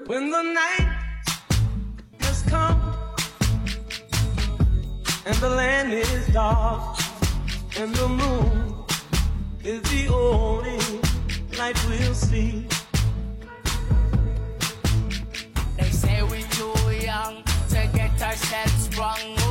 When the night has come and the land is dark and the moon is the only light we'll see. They say we're too young to get ourselves sprung.